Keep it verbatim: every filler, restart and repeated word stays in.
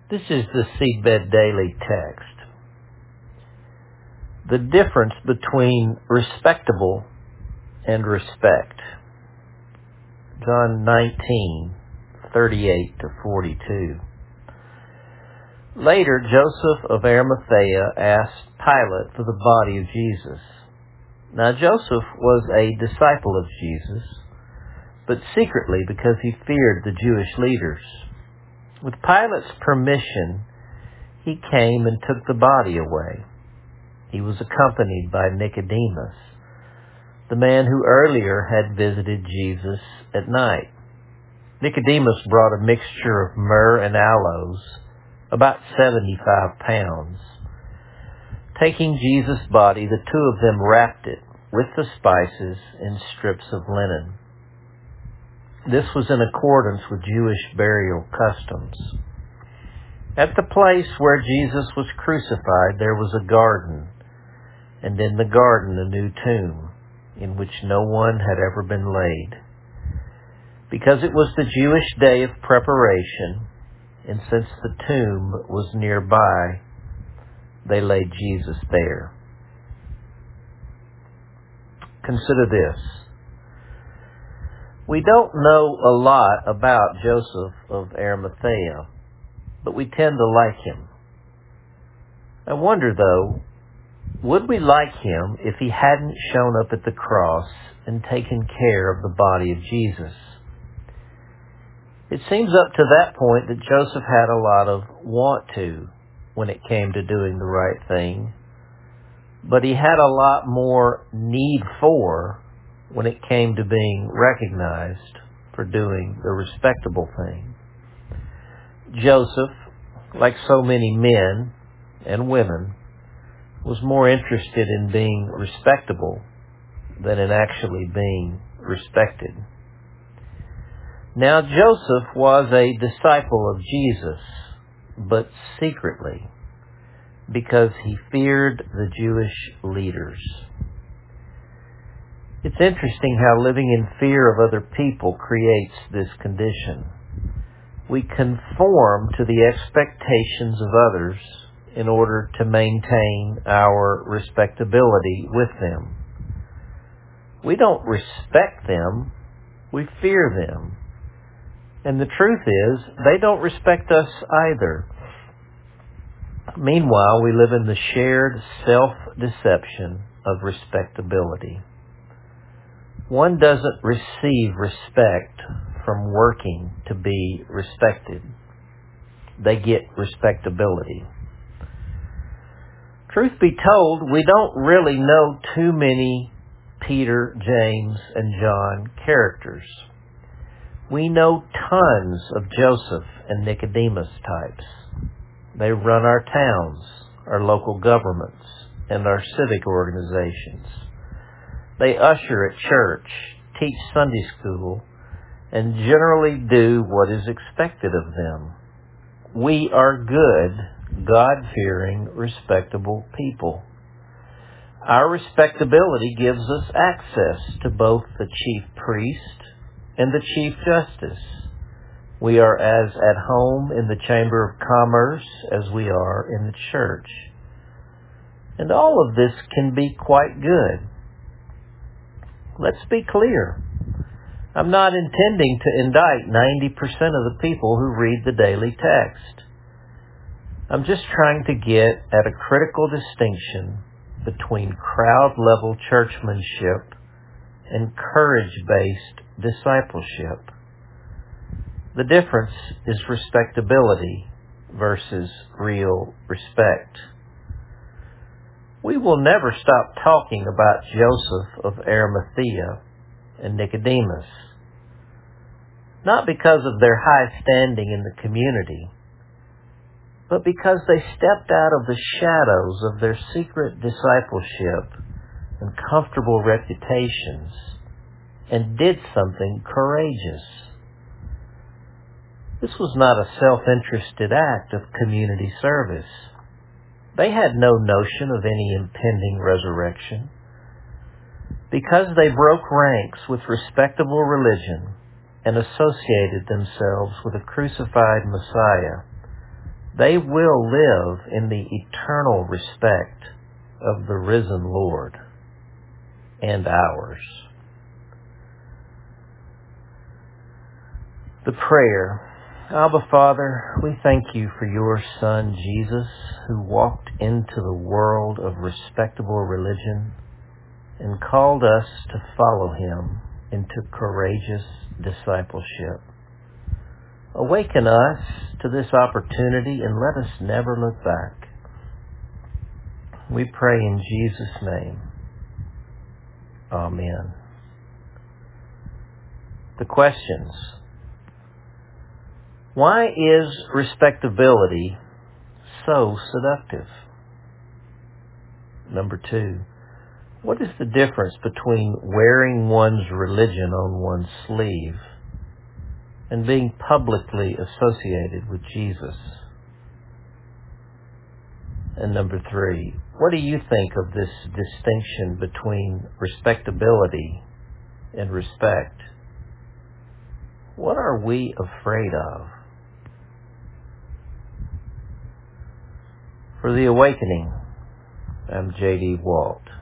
This is the Seedbed Daily text. The difference between respectable and respect. John nineteen, thirty-eight to forty-two. Later, Joseph of Arimathea asked Pilate for the body of Jesus. Now, Joseph was a disciple of Jesus, but secretly because he feared the Jewish leaders. With Pilate's permission, he came and took the body away. He was accompanied by Nicodemus, the man who earlier had visited Jesus at night. Nicodemus brought a mixture of myrrh and aloes, about seventy-five pounds. Taking Jesus' body, the two of them wrapped it with the spices in strips of linen. This was in accordance with Jewish burial customs. At the place where Jesus was crucified, there was a garden, and in the garden a new tomb, in which no one had ever been laid. Because it was the Jewish day of preparation, and since the tomb was nearby, they laid Jesus there. Consider this. We don't know a lot about Joseph of Arimathea, but we tend to like him. I wonder, though, would we like him if he hadn't shown up at the cross and taken care of the body of Jesus? It seems up to that point that Joseph had a lot of want to when it came to doing the right thing, but he had a lot more need for when it came to being recognized for doing the respectable thing. Joseph, like so many men and women, was more interested in being respectable than in actually being respected. Now, Joseph was a disciple of Jesus, but secretly, because he feared the Jewish leaders. It's interesting how living in fear of other people creates this condition. We conform to the expectations of others in order to maintain our respectability with them. We don't respect them, we fear them. And the truth is, they don't respect us either. Meanwhile, we live in the shared self-deception of respectability. One doesn't receive respect from working to be respected. They get respectability. Truth be told, we don't really know too many Peter, James, and John characters. We know tons of Joseph and Nicodemus types. They run our towns, our local governments, and our civic organizations. They usher at church, teach Sunday school, and generally do what is expected of them. We are good, God-fearing, respectable people. Our respectability gives us access to both the chief priest and the chief justice. We are as at home in the Chamber of Commerce as we are in the church. And all of this can be quite good. Let's be clear. I'm not intending to indict ninety percent of the people who read the daily text. I'm just trying to get at a critical distinction between crowd-level churchmanship and courage-based discipleship. The difference is respectability versus real respect. We will never stop talking about Joseph of Arimathea and Nicodemus, not because of their high standing in the community, but because they stepped out of the shadows of their secret discipleship and comfortable reputations and did something courageous. This was not a self-interested act of community service. They had no notion of any impending resurrection. Because they broke ranks with respectable religion and associated themselves with a crucified Messiah, they will live in the eternal respect of the risen Lord and ours. The prayer. Abba, Father, we thank you for your Son, Jesus, who walked into the world of respectable religion and called us to follow him into courageous discipleship. Awaken us to this opportunity and let us never look back. We pray in Jesus' name. Amen. The questions. Why is respectability so seductive? Number two, what is the difference between wearing one's religion on one's sleeve and being publicly associated with Jesus? And number three, what do you think of this distinction between respectability and respect? What are we afraid of? For The Awakening, I'm J D Walt.